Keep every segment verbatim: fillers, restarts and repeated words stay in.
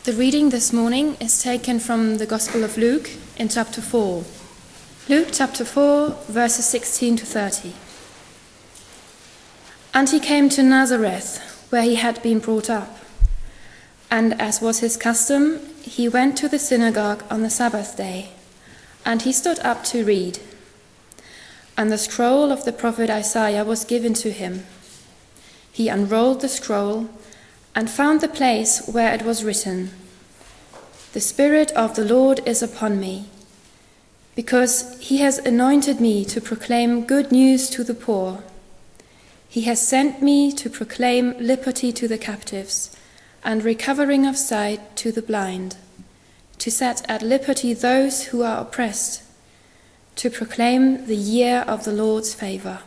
The reading this morning is taken from the Gospel of Luke in chapter four. Luke chapter four, verses sixteen to thirty. And he came to Nazareth, where he had been brought up. And as was his custom, he went to the synagogue on the Sabbath day, and he stood up to read. And the scroll of the prophet Isaiah was given to him. He unrolled the scroll and found the place where it was written, "The Spirit of the Lord is upon me, because he has anointed me to proclaim good news to the poor. He has sent me to proclaim liberty to the captives and recovering of sight to the blind, to set at liberty those who are oppressed, to proclaim the year of the Lord's favor."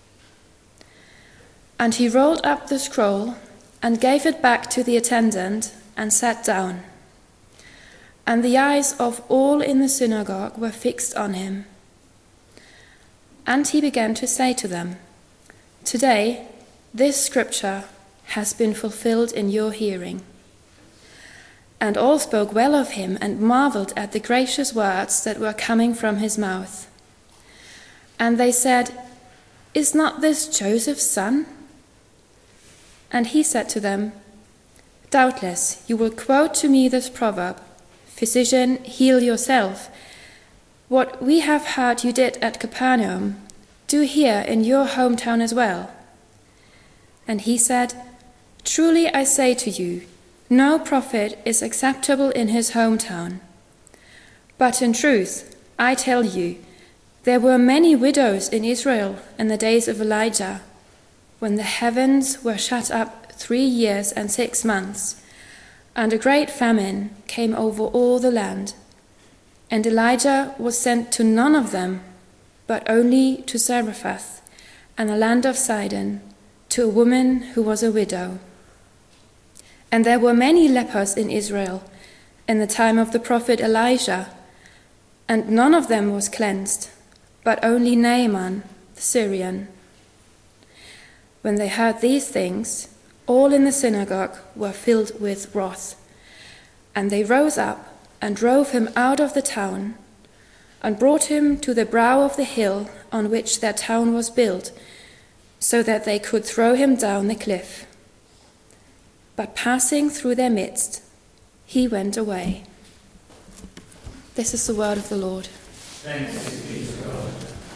And he rolled up the scroll and gave it back to the attendant and sat down. And the eyes of all in the synagogue were fixed on him. And he began to say to them, "Today this scripture has been fulfilled in your hearing." And all spoke well of him and marveled at the gracious words that were coming from his mouth. And they said, "Is not this Joseph's son?" And he said to them, "Doubtless you will quote to me this proverb, 'Physician, heal yourself. What we have heard you did at Capernaum, do here in your hometown as well." And he said, "Truly I say to you, no prophet is acceptable in his hometown. But in truth, I tell you, there were many widows in Israel in the days of Elijah, when the heavens were shut up three years and six months, and a great famine came over all the land. And Elijah was sent to none of them, but only to Zarephath and the land of Sidon, to a woman who was a widow. And there were many lepers in Israel in the time of the prophet Elijah, and none of them was cleansed, but only Naaman the Syrian." When they heard these things, all in the synagogue were filled with wrath, and they rose up and drove him out of the town, and brought him to the brow of the hill on which their town was built, so that they could throw him down the cliff. But passing through their midst, he went away. This is the word of the Lord. Thanks be to God.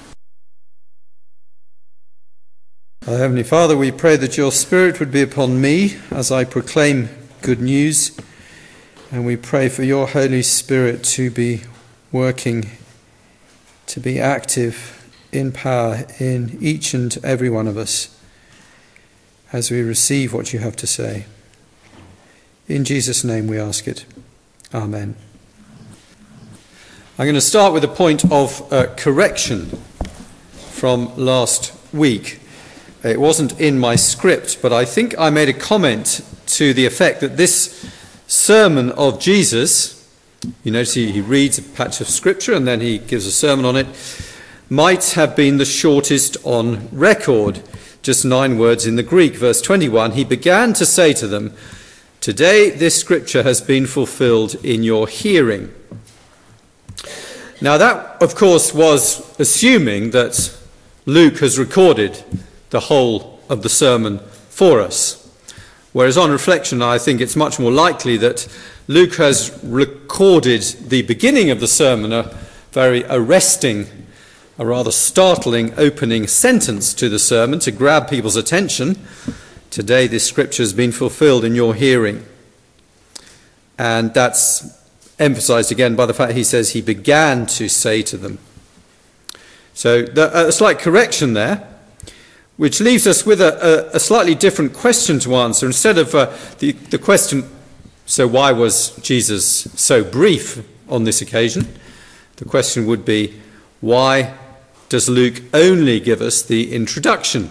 Our Heavenly Father, we pray that your Spirit would be upon me as I proclaim good news, and we pray for your Holy Spirit to be working, to be active in power in each and every one of us as we receive what you have to say. In Jesus' name we ask it. Amen. I'm going to start with a point of uh, correction from last week. It wasn't in my script, but I think I made a comment to the effect that this sermon of Jesus, you notice he, he reads a patch of scripture and then he gives a sermon on it, might have been the shortest on record, just nine words in the Greek. Verse twenty-one, he began to say to them, "Today this scripture has been fulfilled in your hearing." Now that, of course, was assuming that Luke has recorded the whole of the sermon for us. Whereas on reflection, I think it's much more likely that Luke has recorded the beginning of the sermon, a very arresting, a rather startling opening sentence to the sermon to grab people's attention. "Today this scripture has been fulfilled in your hearing." And that's emphasized again by the fact he says he began to say to them. So the, a slight correction there, which leaves us with a, a, a slightly different question to answer. Instead of uh, the, the question, so why was Jesus so brief on this occasion? The question would be, why does Luke only give us the introduction?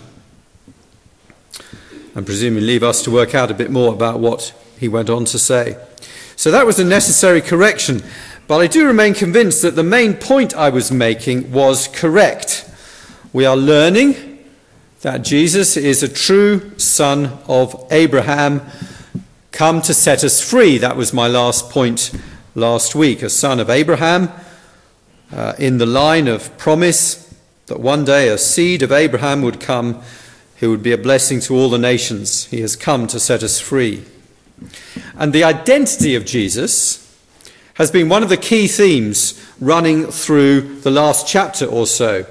And presumably leave us to work out a bit more about what he went on to say. So that was a necessary correction. But I do remain convinced that the main point I was making was correct. We are learning that Jesus is a true son of Abraham, come to set us free. That was my last point last week. A son of Abraham, uh, in the line of promise that one day a seed of Abraham would come who would be a blessing to all the nations. He has come to set us free. And the identity of Jesus has been one of the key themes running through the last chapter or so.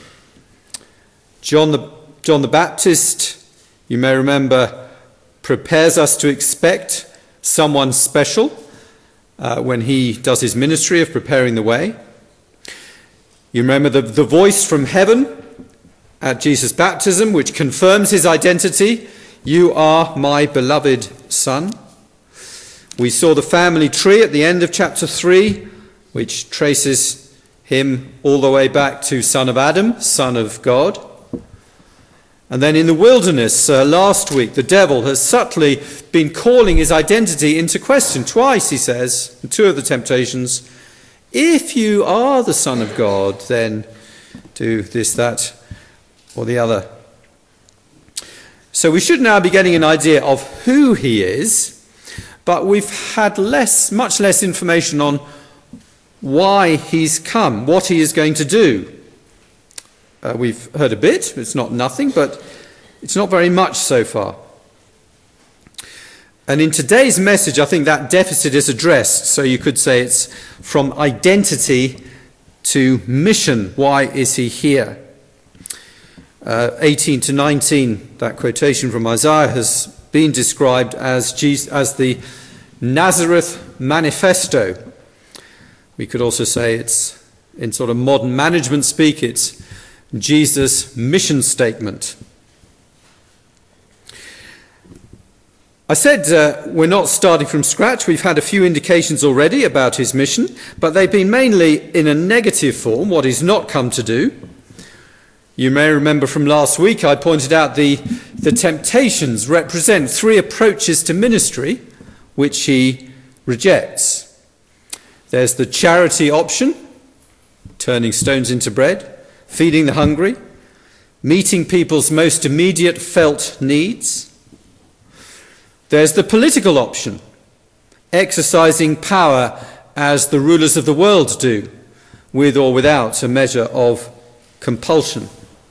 John the, John the Baptist, you may remember, prepares us to expect someone special uh, when he does his ministry of preparing the way. You remember the, the voice from heaven at Jesus' baptism, which confirms his identity. You are my beloved son. We saw the family tree at the end of chapter three, which traces him all the way back to son of Adam, son of God. And then in the wilderness uh, last week, the devil has subtly been calling his identity into question. Twice, he says, in two of the temptations, if you are the Son of God, then do this, that, or the other. So we should now be getting an idea of who he is, but we've had less, much less information on why he's come, what he is going to do. Uh, we've heard a bit, it's not nothing, but it's not very much so far. And in today's message, I think that deficit is addressed. So you could say it's from identity to mission. Why is he here? Uh, eighteen to nineteen, that quotation from Isaiah has been described as, Jesus, as the Nazareth Manifesto. We could also say it's, in sort of modern management speak, it's Jesus' mission statement. I said uh, we're not starting from scratch. We've had a few indications already about his mission, but they've been mainly in a negative form, what he's not come to do. You may remember from last week I pointed out the, the temptations represent three approaches to ministry which he rejects. There's the charity option, turning stones into bread, feeding the hungry, meeting people's most immediate felt needs. There's the political option, exercising power as the rulers of the world do, with or without a measure of compulsion.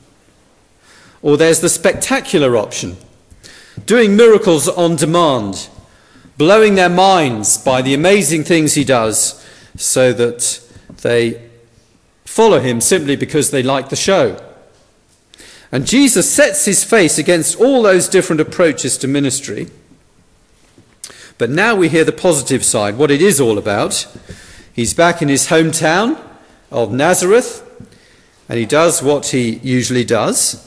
Or there's the spectacular option, doing miracles on demand, blowing their minds by the amazing things he does so that they follow him simply because they like the show. And Jesus sets his face against all those different approaches to ministry. But now we hear the positive side, what it is all about. He's back in his hometown of Nazareth, and he does what he usually does.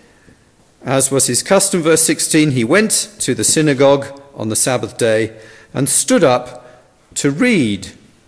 As was his custom, verse sixteen, he went to the synagogue on the Sabbath day and stood up to read.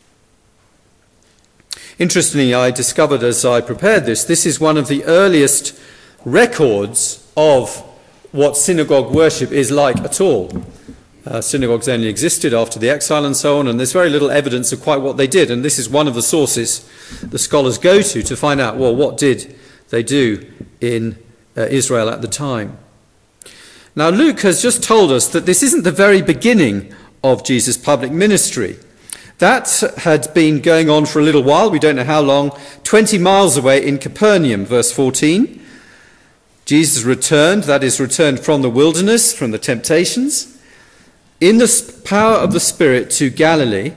Interestingly, I discovered as I prepared this, this is one of the earliest records of what synagogue worship is like at all. Uh, synagogues only existed after the exile and so on, and there's very little evidence of quite what they did. And this is one of the sources the scholars go to to find out, well, what did they do in uh, Israel at the time? Now, Luke has just told us that this isn't the very beginning of Jesus' public ministry. That had been going on for a little while, we don't know how long, twenty miles away in Capernaum, verse fourteen. Jesus returned, that is, returned from the wilderness, from the temptations, in the power of the Spirit to Galilee,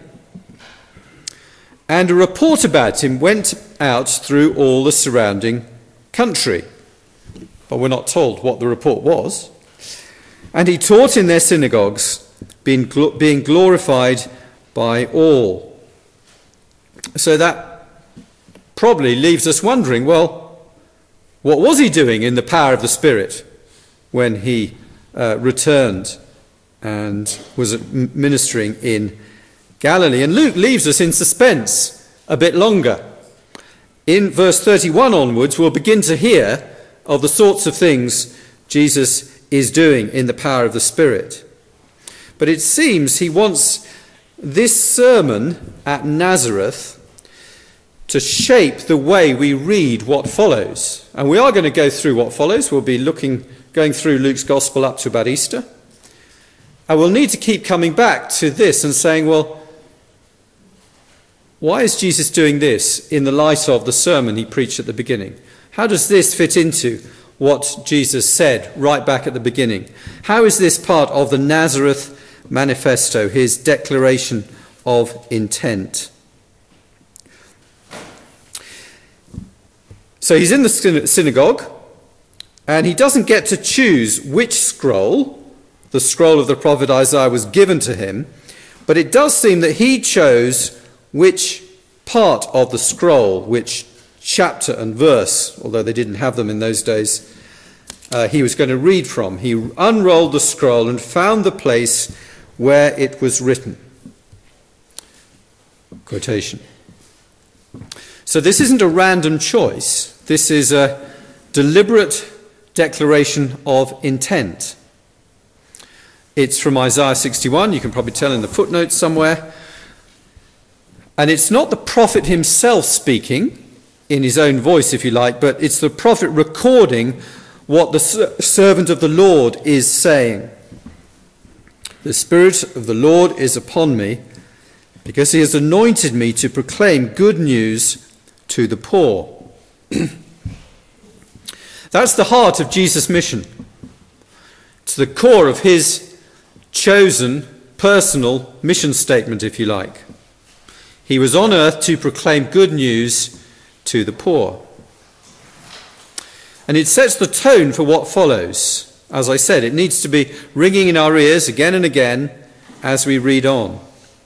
and a report about him went out through all the surrounding country. But we're not told what the report was. And he taught in their synagogues, being, gl- being glorified by all. So that probably leaves us wondering, well, what was he doing in the power of the Spirit when he uh, returned and was ministering in Galilee? And Luke leaves us in suspense a bit longer. In verse thirty-one onwards, we'll begin to hear of the sorts of things Jesus is doing in the power of the Spirit. But it seems he wants this sermon at Nazareth to shape the way we read what follows. And we are going to go through what follows. We'll be looking, going through Luke's Gospel up to about Easter. I will need to keep coming back to this and saying, well, why is Jesus doing this in the light of the sermon he preached at the beginning? How does this fit into what Jesus said right back at the beginning? How is this part of the Nazareth manifesto, his declaration of intent? So he's in the synagogue, and he doesn't get to choose which scroll, the scroll of the prophet Isaiah, was given to him, but it does seem that he chose which part of the scroll, which chapter and verse, although they didn't have them in those days, uh, he was going to read from. He unrolled the scroll and found the place where it was written. Quotation. So this isn't a random choice. This is a deliberate declaration of intent. It's from Isaiah sixty-one, you can probably tell in the footnotes somewhere. And it's not the prophet himself speaking, in his own voice if you like, but it's the prophet recording what the servant of the Lord is saying. The Spirit of the Lord is upon me, because he has anointed me to proclaim good news to the poor. That's the heart of Jesus' mission. It's the core of his chosen personal mission statement, if you like. He was on earth to proclaim good news to the poor. And it sets the tone for what follows. As I said, it needs to be ringing in our ears again and again as we read on.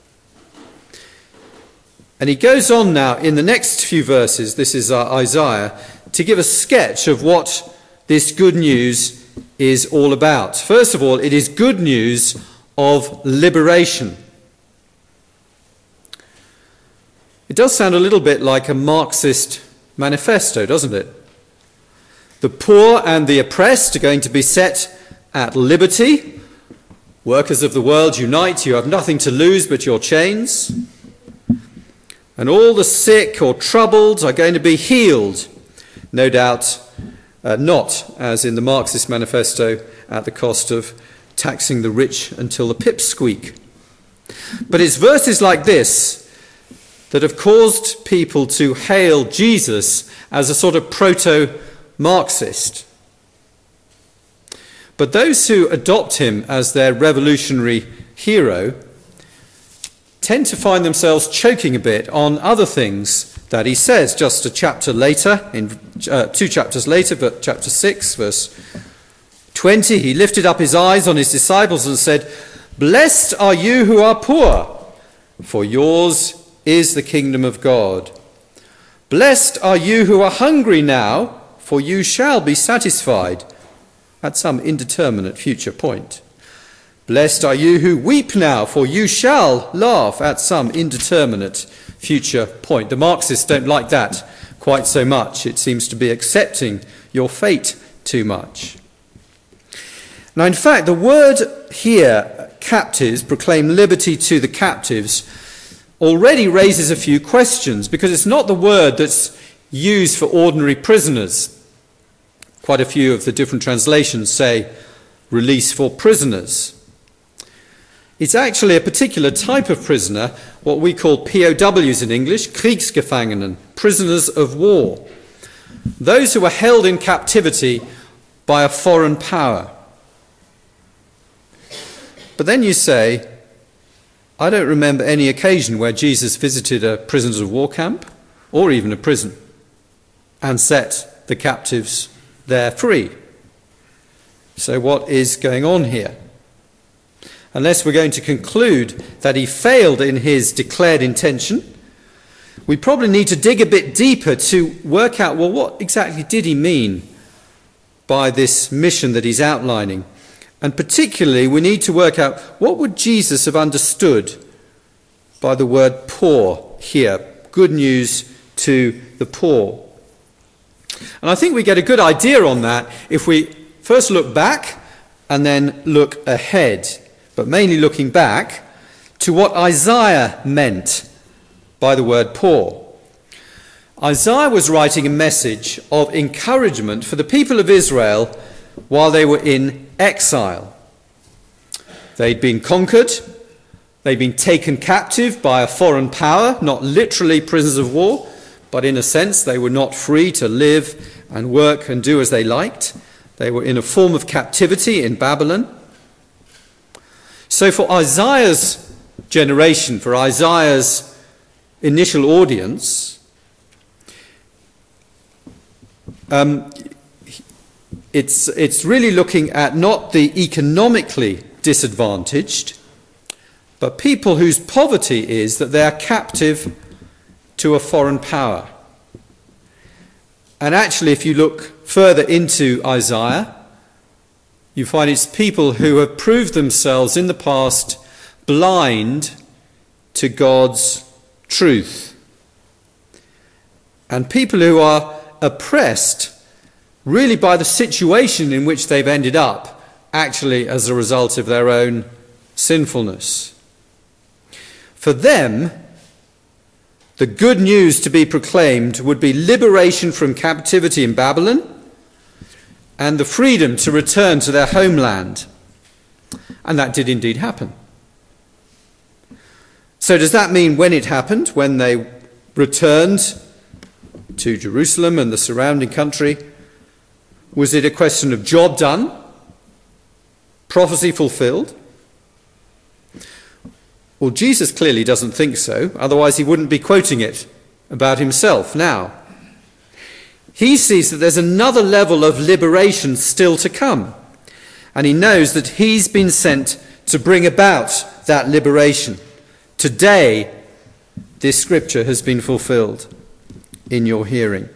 And he goes on now in the next few verses, this is uh, Isaiah, to give a sketch of what this good news is all about. First of all, it is good news of liberation. It does sound a little bit like a Marxist manifesto, doesn't it? The poor and the oppressed are going to be set at liberty. Workers of the world, unite. You have nothing to lose but your chains. And all the sick or troubled are going to be healed. No doubt uh, not, as in the Marxist manifesto, at the cost of taxing the rich until the pips squeak. But it's verses like this that have caused people to hail Jesus as a sort of proto-Marxist. But those who adopt him as their revolutionary hero tend to find themselves choking a bit on other things that he says. Just a chapter later, in uh, two chapters later, but chapter six, verse twenty, he lifted up his eyes on his disciples and said, "Blessed are you who are poor, for yours is the kingdom of God. Blessed are you who are hungry now, for you shall be satisfied," at some indeterminate future point. Blessed are you who weep now, for you shall laugh, at some indeterminate future point. The Marxists don't like that quite so much. It seems to be accepting your fate too much. Now, in fact, the word here, captives, proclaim liberty to the captives, already raises a few questions, because it's not the word that's used for ordinary prisoners. Quite a few of the different translations say release for prisoners. It's actually a particular type of prisoner, what we call P O Ws in English, Kriegsgefangenen, prisoners of war. Those who were held in captivity by a foreign power. But then you say, I don't remember any occasion where Jesus visited a prisoners of war camp, or even a prison, and set the captives there free. So what is going on here? Unless we're going to conclude that he failed in his declared intention, we probably need to dig a bit deeper to work out, well, what exactly did he mean by this mission that he's outlining? And particularly, we need to work out, what would Jesus have understood by the word poor here? Good news to the poor. And I think we get a good idea on that if we first look back and then look ahead. But mainly looking back to what Isaiah meant by the word poor. Isaiah was writing a message of encouragement for the people of Israel while they were in exile. They'd been conquered. They'd been taken captive by a foreign power, not literally prisoners of war, but in a sense they were not free to live and work and do as they liked. They were in a form of captivity in Babylon. So for Isaiah's generation, for Isaiah's initial audience, um, it's, it's really looking at not the economically disadvantaged, but people whose poverty is that they are captive to a foreign power. And actually, if you look further into Isaiah, you find it's people who have proved themselves in the past blind to God's truth. And people who are oppressed really by the situation in which they've ended up, actually as a result of their own sinfulness. For them, the good news to be proclaimed would be liberation from captivity in Babylon and the freedom to return to their homeland. And that did indeed happen. So does that mean when it happened, when they returned to Jerusalem and the surrounding country, was it a question of job done, prophecy fulfilled? Well, Jesus clearly doesn't think so, otherwise he wouldn't be quoting it about himself now. He sees that there's another level of liberation still to come, and he knows that he's been sent to bring about that liberation. Today, this scripture has been fulfilled in your hearing.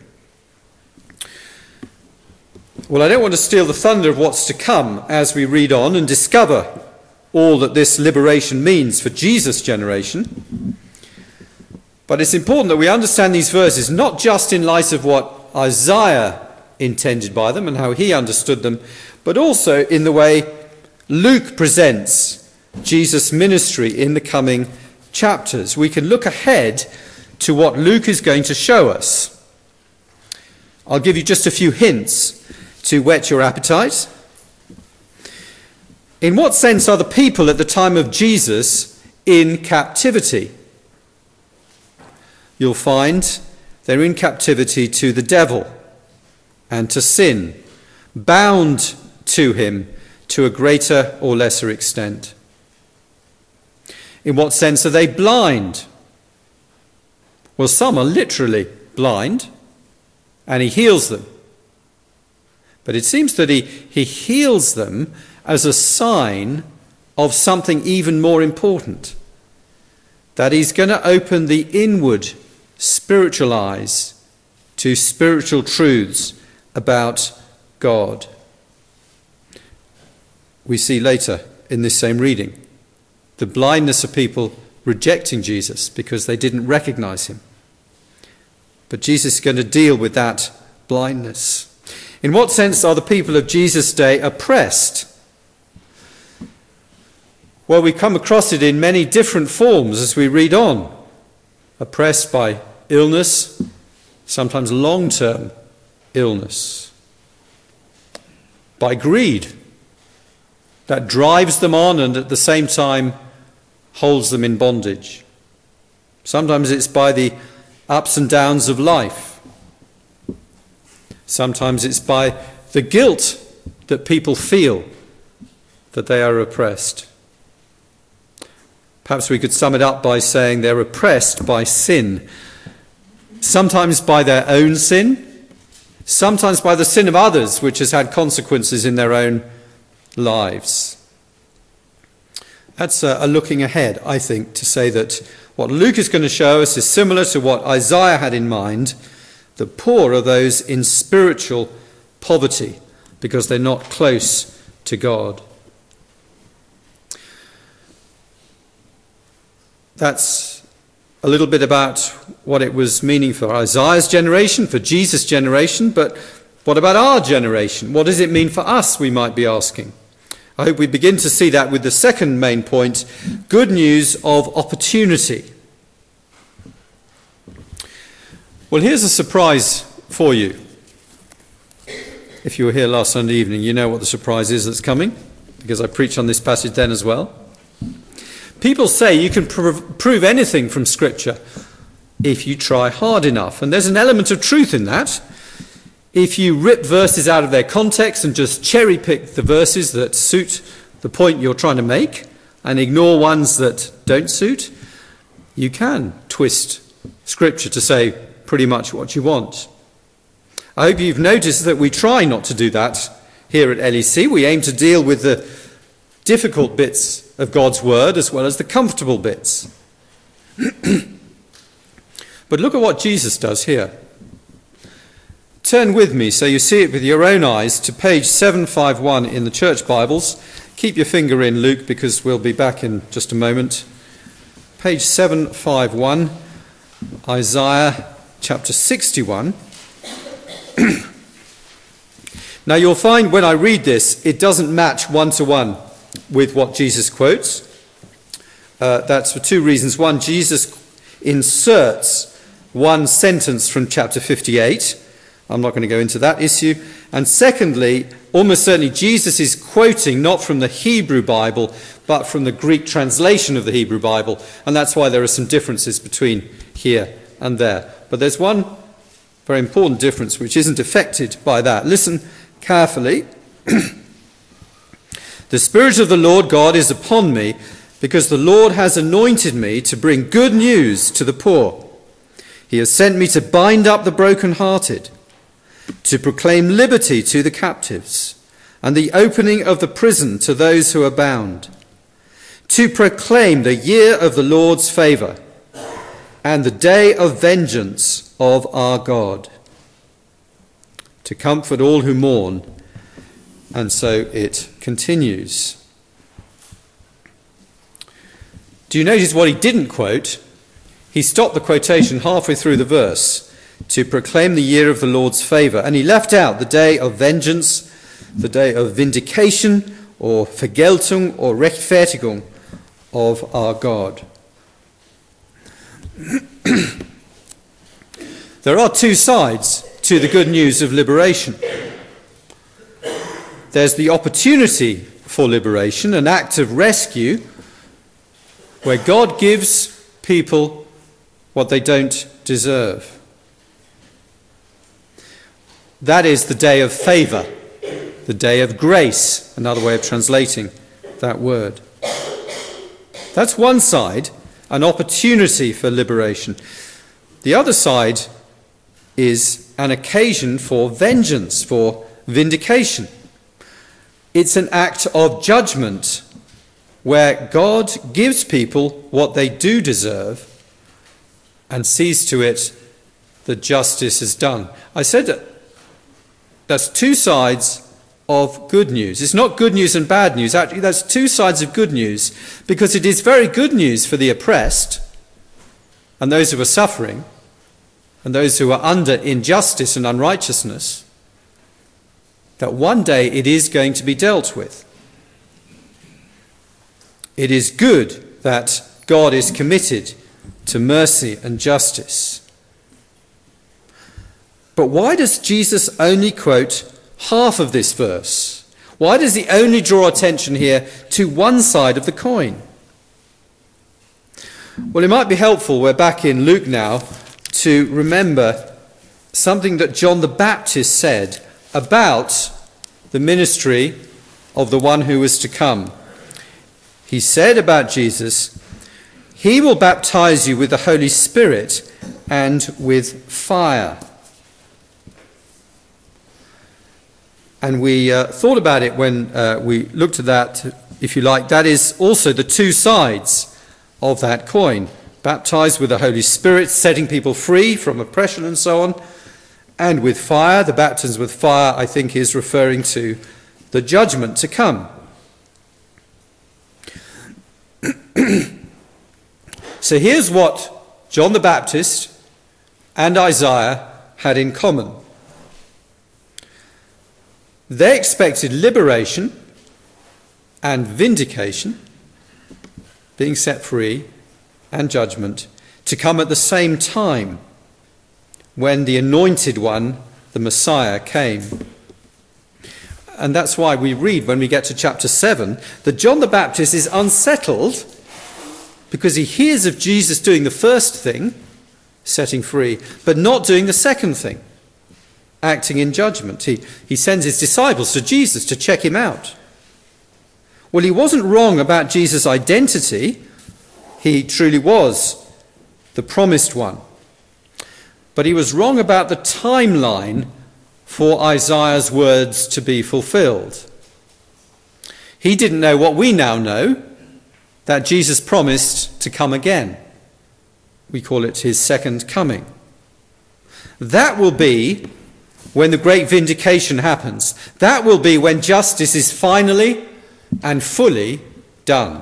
Well, I don't want to steal the thunder of what's to come as we read on and discover all that this liberation means for Jesus' generation. But it's important that we understand these verses not just in light of what Isaiah intended by them and how he understood them, but also in the way Luke presents Jesus' ministry in the coming chapters. We can look ahead to what Luke is going to show us. I'll give you just a few hints to whet your appetite. In what sense are the people at the time of Jesus in captivity? You'll find they're in captivity to the devil and to sin, bound to him to a greater or lesser extent. In what sense are they blind? Well, some are literally blind, and he heals them. But it seems that he, he heals them as a sign of something even more important, that he's going to open the inward spiritual eyes to spiritual truths about God. We see later in this same reading the blindness of people rejecting Jesus because they didn't recognize him. But Jesus is going to deal with that blindness. In what sense are the people of Jesus' day oppressed? Well, we come across it in many different forms as we read on. Oppressed by illness, sometimes long-term illness. By greed that drives them on and at the same time holds them in bondage. Sometimes it's by the ups and downs of life. Sometimes it's by the guilt that people feel that they are oppressed. Perhaps we could sum it up by saying they're oppressed by sin. Sometimes by their own sin, sometimes by the sin of others, which has had consequences in their own lives. That's a, a looking ahead, I think, to say that what Luke is going to show us is similar to what Isaiah had in mind. The poor are those in spiritual poverty because they're not close to God. That's a little bit about what it was meaning for Isaiah's generation, for Jesus' generation, but what about our generation? What does it mean for us, we might be asking? I hope we begin to see that with the second main point, good news of opportunity. Well, here's a surprise for you. If you were here last Sunday evening, you know what the surprise is that's coming. because I preach on this passage then as well. People say you can pr- prove anything from Scripture if you try hard enough. And there's an element of truth in that. If you rip verses out of their context and just cherry pick the verses that suit the point you're trying to make and ignore ones that don't suit, you can twist Scripture to say pretty much what you want. I hope you've noticed that we try not to do that here at L E C. We aim to deal with the difficult bits of God's word as well as the comfortable bits. But look at what Jesus does here. Turn with me so you see it with your own eyes to page seven fifty-one in the church Bibles. Keep your finger in, Luke, because we'll be back in just a moment. Page seven fifty-one, Isaiah chapter sixty-one. Now you'll find when I read this, it doesn't match one-to-one with what Jesus quotes. Uh, that's for two reasons. One, Jesus inserts one sentence from chapter fifty-eight. I'm not going to go into that issue. And secondly, almost certainly Jesus is quoting not from the Hebrew Bible, but from the Greek translation of the Hebrew Bible. And that's why there are some differences between here and there. But there's one very important difference which isn't affected by that. Listen carefully. The Spirit of the Lord God is upon me, because the Lord has anointed me to bring good news to the poor. He has sent me to bind up the brokenhearted, to proclaim liberty to the captives, and the opening of the prison to those who are bound, to proclaim the year of the Lord's favour, and the day of vengeance of our God, to comfort all who mourn. And so it continues. Do you notice what he didn't quote? He stopped the quotation halfway through the verse, to proclaim the year of the Lord's favour, and he left out the day of vengeance, the day of vindication, or Vergeltung, or Rechtfertigung of our God. There are two sides to the good news of liberation. There's the opportunity for liberation, an act of rescue, where God gives people what they don't deserve. That is the day of favour, the day of grace, another way of translating that word. That's one side, an opportunity for liberation. The other side is an occasion for vengeance, for vindication. It's an act of judgment where God gives people what they do deserve and sees to it that justice is done. I said that that's two sides of good news. It's not good news and bad news. Actually, that's two sides of good news, because it is very good news for the oppressed and those who are suffering and those who are under injustice and unrighteousness, that one day it is going to be dealt with. It is good that God is committed to mercy and justice. But why does Jesus only quote half of this verse? Why does he only draw attention here to one side of the coin? Well, it might be helpful, we're back in Luke now, to remember something that John the Baptist said about the ministry of the one who was to come. He said about Jesus, "He will baptize you with the Holy Spirit and with fire." And we uh, thought about it when uh, we looked at that, if you like. That is also the two sides of that coin. Baptized with the Holy Spirit, setting people free from oppression and so on. And with fire, the baptism with fire, I think, is referring to the judgment to come. So here's what John the Baptist and Isaiah had in common. They expected liberation and vindication, being set free, and judgment to come at the same time when the anointed one, the Messiah, came. and that's why we read when we get to chapter seven, that John the Baptist is unsettled because he hears of Jesus doing the first thing, setting free, but not doing the second thing, acting in judgment. He, he sends his disciples to Jesus to check him out. Well, he wasn't wrong about Jesus' identity. He truly was the promised one. But he was wrong about the timeline for Isaiah's words to be fulfilled. He didn't know what we now know, that Jesus promised to come again. We call it his second coming. That will be when the great vindication happens. That will be when justice is finally and fully done.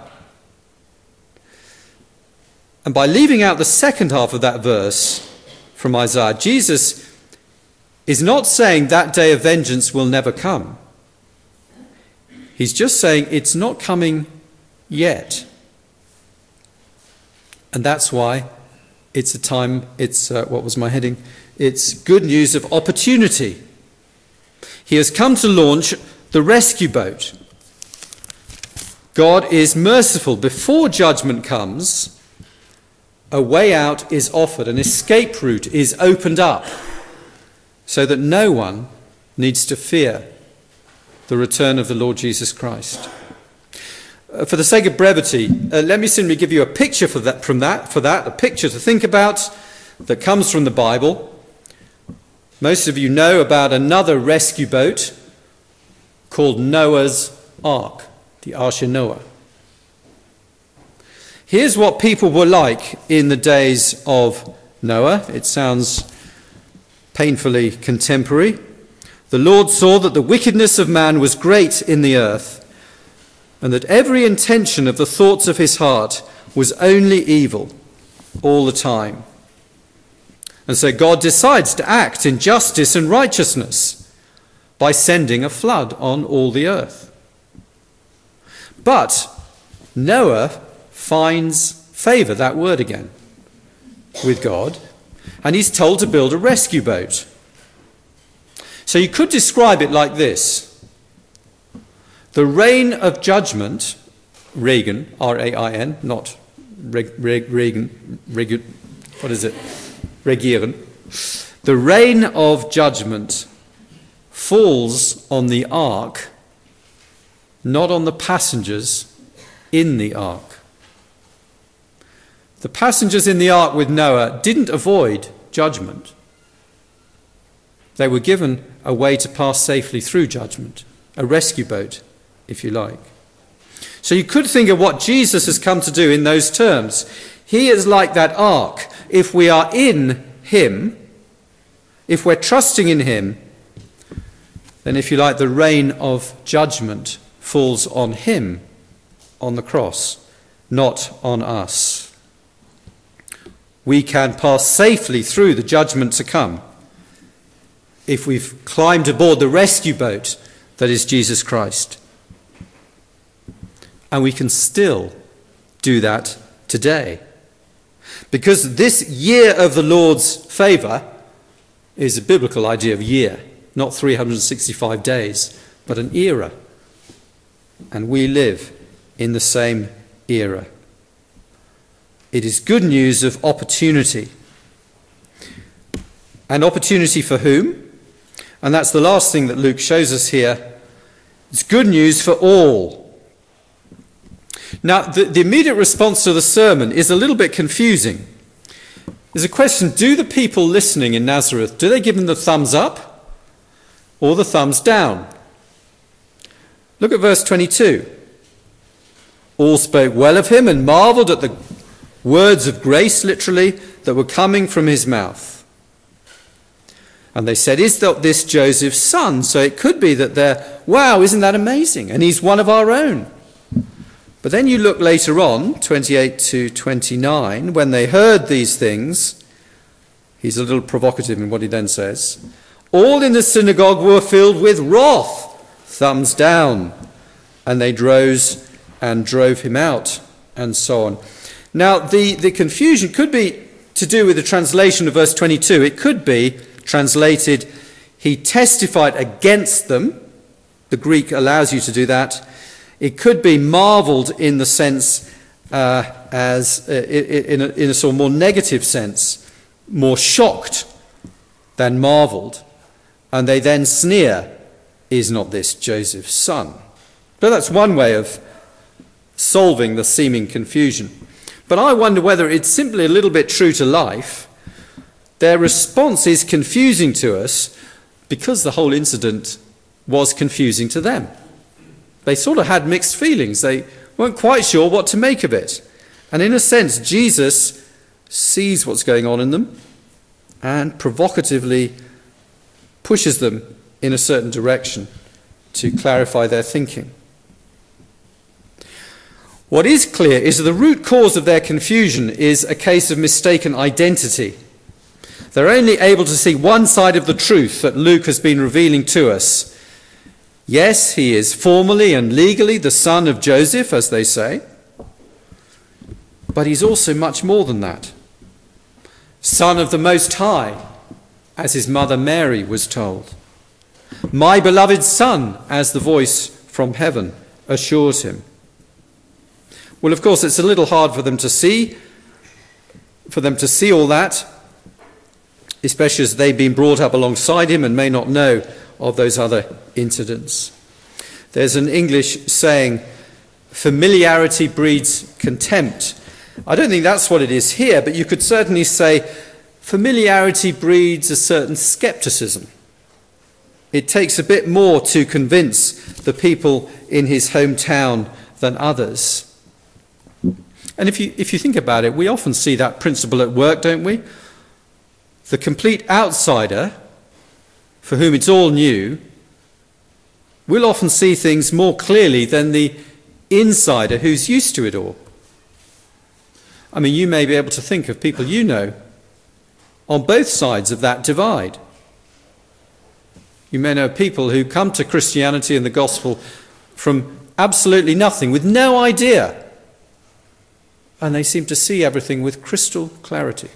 And by leaving out the second half of that verse from Isaiah, Jesus is not saying that day of vengeance will never come. He's just saying it's not coming yet. And that's why it's a time, it's, uh, what was my heading? It's good news of opportunity. He has come to launch the rescue boat. God is merciful. Before judgment comes, a way out is offered, an escape route is opened up, so that no one needs to fear the return of the Lord Jesus Christ. Uh, for the sake of brevity, uh, let me simply give you a picture for that, from that, for that, a picture to think about that comes from the Bible. Most of you know about another rescue boat called Noah's Ark, the Arche Noah. Here's what people were like in the days of Noah. It sounds painfully contemporary. The Lord saw that the wickedness of man was great in the earth, and that every intention of the thoughts of his heart was only evil all the time. And so God decides to act in justice and righteousness by sending a flood on all the earth. But Noah finds favour, that word again, with God, and he's told to build a rescue boat. So you could describe it like this. The rain of judgment, Reagan, R A I N, not Reg, Reg, Reagan, Reg, what is it? Regieren. The rain of judgment falls on the ark, not on the passengers in the ark. The passengers in the ark with Noah didn't avoid judgment. They were given a way to pass safely through judgment, a rescue boat, if you like. So you could think of what Jesus has come to do in those terms. He is like that ark. If we are in him, if we're trusting in him, then if you like, the rain of judgment falls on him on the cross, not on us. We can pass safely through the judgment to come if we've climbed aboard the rescue boat that is Jesus Christ. And we can still do that today. Because this year of the Lord's favour is a biblical idea of year, not three hundred sixty-five days, but an era. And we live in the same era. It is good news of opportunity. And opportunity for whom? And that's the last thing that Luke shows us here. It's good news for all. Now, the, the immediate response to the sermon is a little bit confusing. There's a question, do the people listening in Nazareth, do they give him the thumbs up or the thumbs down? Look at verse twenty-two. All spoke well of him and marvelled at the words of grace, literally, that were coming from his mouth. And they said, is that this Joseph's son? So it could be that they're, wow, isn't that amazing? And he's one of our own. But then you look later on, twenty-eight to twenty-nine, when they heard these things, he's a little provocative in what he then says, all in the synagogue were filled with wrath, thumbs down, and they rose and drove him out, and so on. Now, the, the confusion could be to do with the translation of verse twenty-two. It could be translated, he testified against them, the Greek allows you to do that. It could be marveled in the sense uh, as, uh, in, a, in a sort of more negative sense, more shocked than marveled. And they then sneer, is not this Joseph's son? But that's one way of solving the seeming confusion. But I wonder whether it's simply a little bit true to life. Their response is confusing to us because the whole incident was confusing to them. They sort of had mixed feelings. They weren't quite sure what to make of it. And in a sense, Jesus sees what's going on in them and provocatively pushes them in a certain direction to clarify their thinking. What is clear is that the root cause of their confusion is a case of mistaken identity. They're only able to see one side of the truth that Luke has been revealing to us. Yes, he is formally and legally the son of Joseph, as they say, but he's also much more than that. Son of the Most High, as his mother Mary was told. My beloved son, as the voice from heaven assures him. Well, of course, it's a little hard for them to see, for them to see all that, especially as they've been brought up alongside him and may not know of those other incidents. There's an English saying, familiarity breeds contempt. I don't think that's what it is here, but you could certainly say familiarity breeds a certain skepticism. It takes a bit more to convince the people in his hometown than others. And if you, if you think about it, we often see that principle at work, don't we? The complete outsider, for whom it's all new, will often see things more clearly than the insider who's used to it all. I mean, you may be able to think of people you know on both sides of that divide. You may know people who come to Christianity and the gospel from absolutely nothing, with no idea. And they seem to see everything with crystal clarity.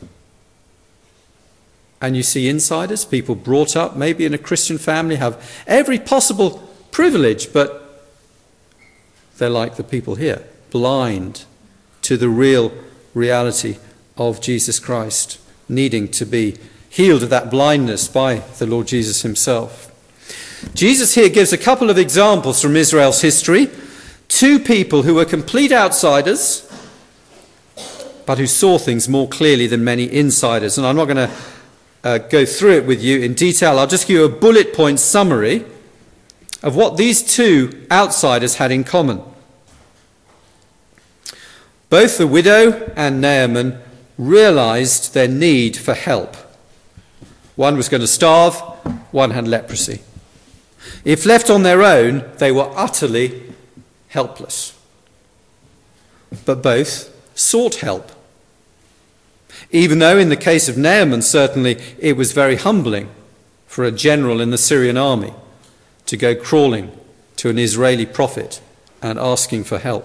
And you see insiders, people brought up maybe in a Christian family, have every possible privilege, but they're like the people here, blind to the real reality of Jesus Christ, needing to be healed of that blindness by the Lord Jesus himself. Jesus here gives a couple of examples from Israel's history. Two people who were complete outsiders, but who saw things more clearly than many insiders. And I'm not going to uh, go through it with you in detail. I'll just give you a bullet point summary of what these two outsiders had in common. Both the widow and Naaman realized their need for help. One was going to starve, one had leprosy. If left on their own, they were utterly helpless. But both sought help. Even though in the case of Naaman, certainly it was very humbling for a general in the Syrian army to go crawling to an Israeli prophet and asking for help.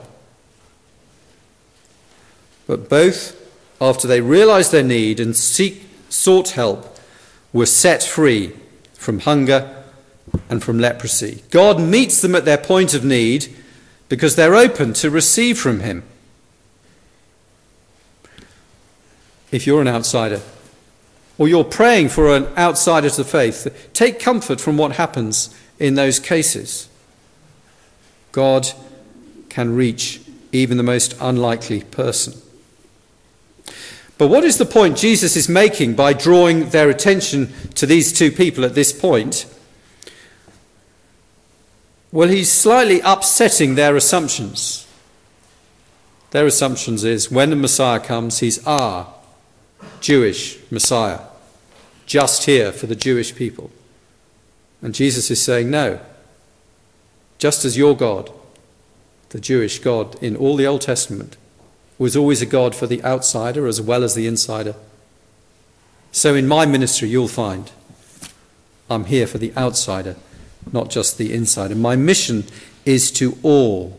But both, after they realized their need and seek, sought help, were set free from hunger and from leprosy. God meets them at their point of need because they're open to receive from him. If you're an outsider, or you're praying for an outsider to the faith, take comfort from what happens in those cases. God can reach even the most unlikely person. But what is the point Jesus is making by drawing their attention to these two people at this point? Well, he's slightly upsetting their assumptions. Their assumptions is when the Messiah comes, he's our Jewish Messiah, just here for the Jewish people. And Jesus is saying, no, just as your God, the Jewish God in all the Old Testament, was always a God for the outsider as well as the insider. So in my ministry, you'll find I'm here for the outsider, not just the insider. My mission is to all.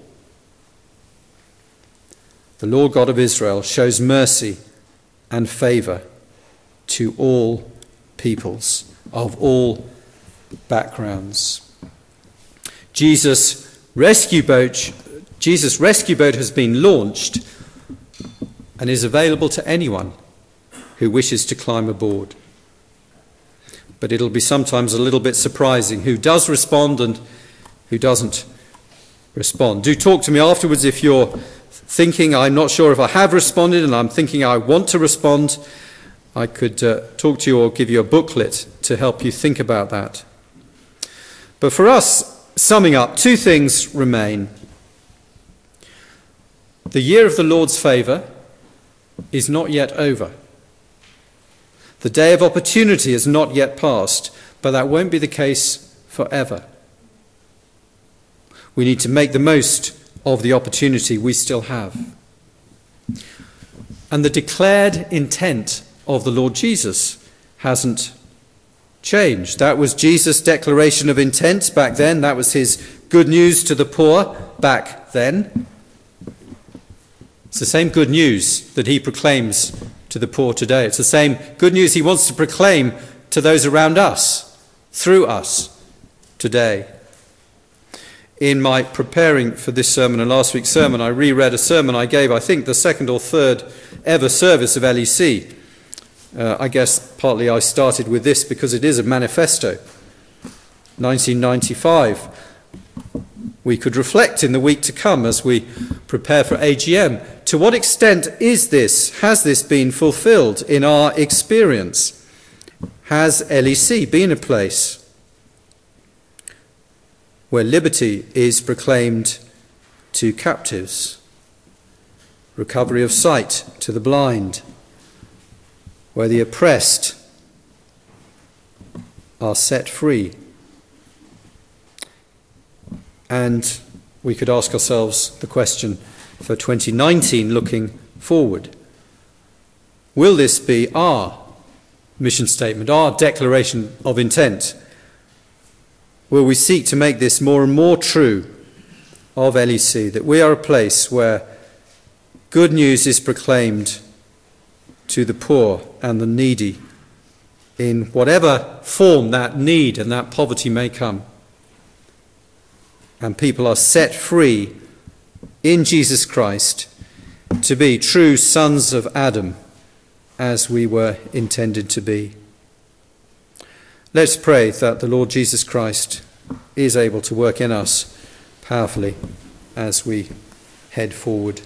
The Lord God of Israel shows mercy and favour to all peoples of all backgrounds. Jesus rescue boat, Jesus rescue boat has been launched and is available to anyone who wishes to climb aboard. But it'll be sometimes a little bit surprising who does respond and who doesn't respond. Do talk to me afterwards if you're thinking, I'm not sure if I have responded and I'm thinking I want to respond. I could uh, talk to you or give you a booklet to help you think about that. But for us, summing up, two things remain. The year of the Lord's favour is not yet over. The day of opportunity is not yet passed, but that won't be the case forever. We need to make the most of the opportunity we still have. And the declared intent of the Lord Jesus hasn't changed. That was Jesus' declaration of intent back then. That was his good news to the poor back then. It's the same good news that he proclaims to the poor today. It's the same good news he wants to proclaim to those around us, through us, today. In my preparing for this sermon and last week's sermon, I reread a sermon I gave, I think, the second or third ever service of L E C. Uh, I guess partly I started with this because it is a manifesto. nineteen ninety-five. We could reflect in the week to come as we prepare for A G M. To what extent is this, has this been fulfilled in our experience? Has L E C been a place where liberty is proclaimed to captives, recovery of sight to the blind, where the oppressed are set free? And we could ask ourselves the question for twenty nineteen, looking forward. Will this be our mission statement, our declaration of intent? Will we seek to make this more and more true of L E C, that we are a place where good news is proclaimed to the poor and the needy in whatever form that need and that poverty may come, and people are set free in Jesus Christ to be true sons of Adam as we were intended to be? Let's pray that the Lord Jesus Christ is able to work in us powerfully as we head forward.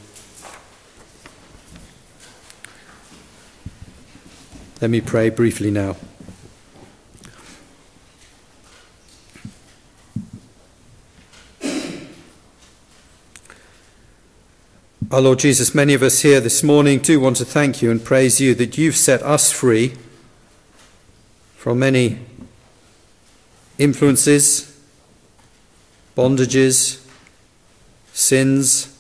Let me pray briefly now. Our Lord Jesus, many of us here this morning do want to thank you and praise you that you've set us free from many influences, bondages, sins,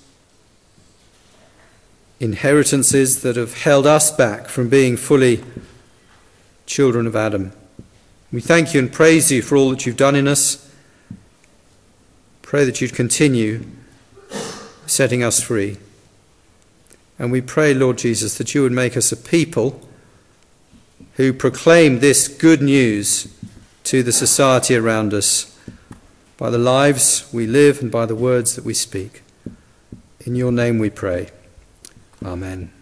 inheritances that have held us back from being fully children of Adam. We thank you and praise you for all that you've done in us. Pray that you'd continue setting us free. And we pray, Lord Jesus, that you would make us a people who proclaim this good news to the society around us by the lives we live and by the words that we speak. In your name we pray. Amen.